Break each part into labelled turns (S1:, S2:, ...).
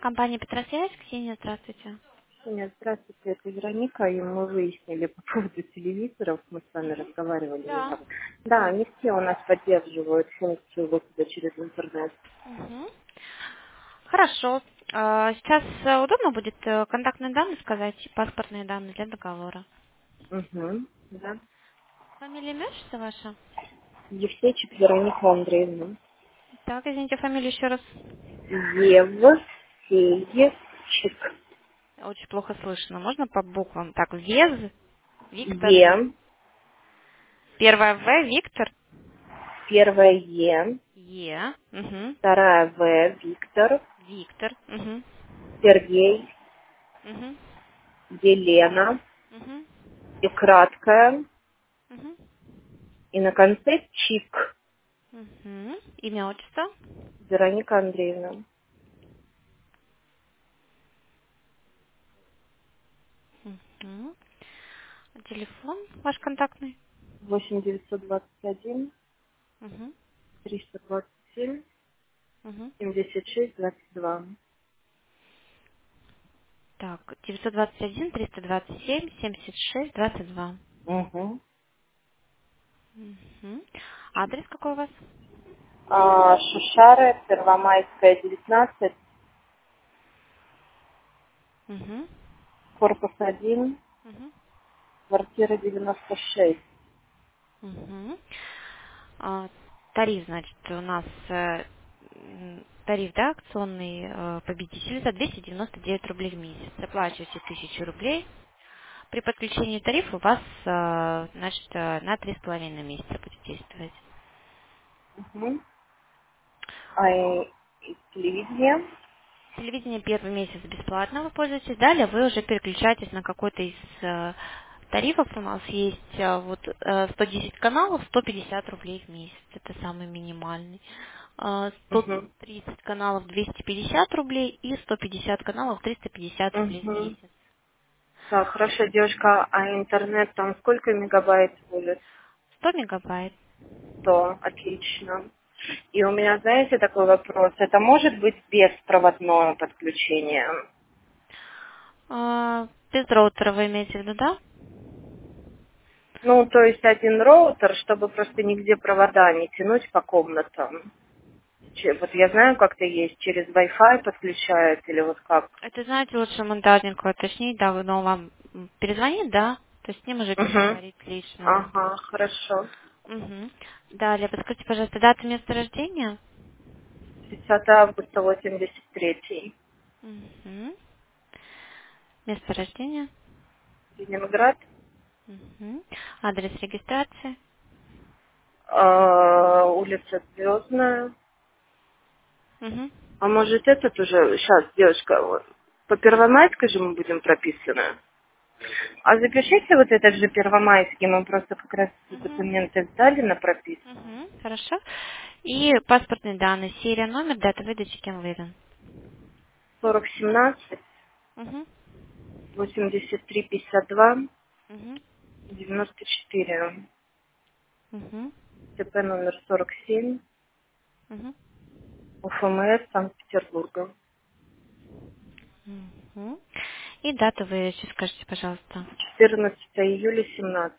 S1: Компания Петросвязь. Ксения, здравствуйте.
S2: Нет, здравствуйте, это Вероника, и мы выяснили по поводу телевизоров, мы с вами
S1: Мгм.
S2: разговаривали
S1: Да.
S2: недавно. Да, не все у нас поддерживают функцию выхода через интернет.
S1: Мгм. Хорошо. Сейчас удобно будет контактные данные сказать, и паспортные данные для договора.
S2: Угу, да.
S1: Фамилия, имя, отчество ваше?
S2: Евсечек Вероника Андреевна.
S1: Так, извините, фамилию еще раз.
S2: Евсеечек.
S1: Очень плохо слышно. Можно по буквам? Так, ВЕЗ, Виктор,
S2: Е,
S1: первая В, Виктор,
S2: первое Е,
S1: Е, угу.
S2: вторая В, Виктор,
S1: Виктор, угу.
S2: Сергей,
S1: Угу.
S2: Елена,
S1: Угу.
S2: и краткое,
S1: Угу.
S2: и на конце Чик,
S1: Угу. Имя, отчество.
S2: Вероника Андреевна.
S1: Угу. Телефон ваш контактный.
S2: 8921
S1: Угу.
S2: 327
S1: Угу.
S2: 76-22.
S1: Так, 921 327 76 22.
S2: Угу.
S1: Угу. Адрес какой у вас?
S2: Шушары, Первомайская, 19,
S1: Угу.
S2: корпус 1,
S1: Угу.
S2: квартира 96.
S1: Угу. Тариф, значит, у нас тариф, да, акционный победитель за 299 рублей в месяц. Оплачиваете 1000 рублей. При подключении тарифа у вас, значит, на 3,5 месяца будет действовать.
S2: Угу. И телевидение.
S1: Телевидение первый месяц бесплатно вы пользуетесь, далее вы уже переключаетесь на какой-то из тарифов. У нас есть 110 каналов, 150 рублей в месяц, это самый минимальный.
S2: Угу.
S1: 130 каналов, 250 рублей и 150 каналов, 350 рублей в
S2: Угу.
S1: месяц.
S2: Так, хорошо, девушка, а интернет там сколько мегабайт будет?
S1: 100 мегабайт.
S2: 100, отлично. И у меня, знаете, такой вопрос. Это может быть беспроводное подключение?
S1: Без роутера вы имеете в виду, да?
S2: Ну, то есть один роутер, чтобы просто нигде провода не тянуть по комнатам. Вот я знаю, как-то есть, через Wi-Fi подключают или вот как.
S1: Это, знаете, лучше монтажнику уточнить, да, но он вам перезвонит, да? То есть с ним уже
S2: Угу.
S1: переговорить лично.
S2: Ага, хорошо.
S1: Угу. Далее, подскажите, пожалуйста, дату место рождения.
S2: 30 августа 83.
S1: Угу. Место рождения.
S2: Ленинград.
S1: Угу. Адрес регистрации.
S2: Улица Звездная.
S1: Угу.
S2: А может этот уже, сейчас, девушка, вот, по Первомайской же мы будем прописаны. А запишите вот этот же Первомайский, мы просто как раз
S1: Угу.
S2: документы сдали на прописку.
S1: Угу. Хорошо. И паспортные данные. Серия, номер, дата выдачи, кем выдан.
S2: 4017
S1: Угу.
S2: 83 52
S1: Угу.
S2: 94.
S1: Угу.
S2: ТП номер 47.
S1: Угу.
S2: УФМС Санкт-Петербурга.
S1: Угу. И дату выдачи скажите, пожалуйста.
S2: 14 июля 17.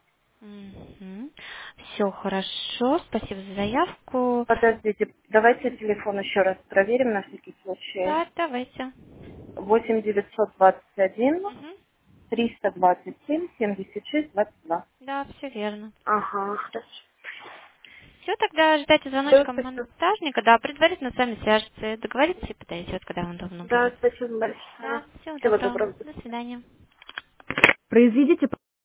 S1: Все хорошо, спасибо за заявку.
S2: Подождите, давайте телефон еще раз проверим на всякий случай.
S1: Да, давайте.
S2: 8921
S1: Мгм.
S2: 327 76 22.
S1: Да, все верно.
S2: Ага, хорошо.
S1: Все, тогда ждайте
S2: Все,
S1: звоночка
S2: спасибо.
S1: монтажника, да, предварительно с вами свяжется, договоритесь и подойдет, когда вам удобно
S2: Да,
S1: будет.
S2: спасибо
S1: Да,
S2: большое.
S1: всего
S2: Всего
S1: доброго.
S2: доброго.
S1: До свидания.
S2: Произведите